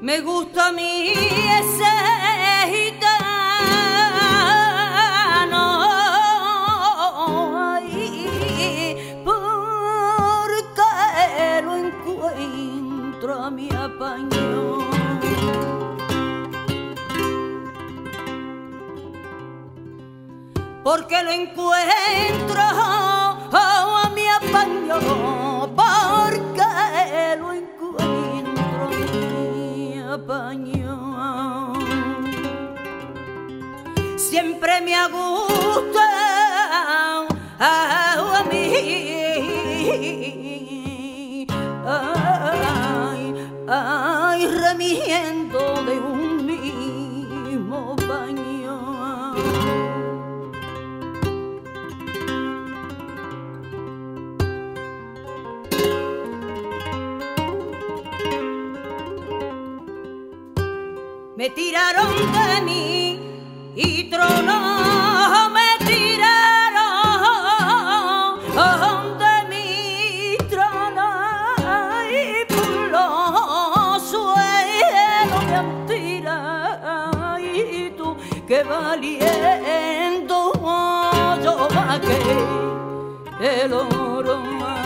Me gusta a mí ese gitano, ay, porque lo encuentro a mi apaño. Porque lo encuentro a mi apaño, porque lo encuentro a mi apaño. Siempre me ha gustado a mí, ay, remiendo de un mismo baño. Me tiraron de mí y tronó, me tiraron de mí, tronó y por los suelos me han tirado. Y tú, qué valiendo yo vaqué el oro.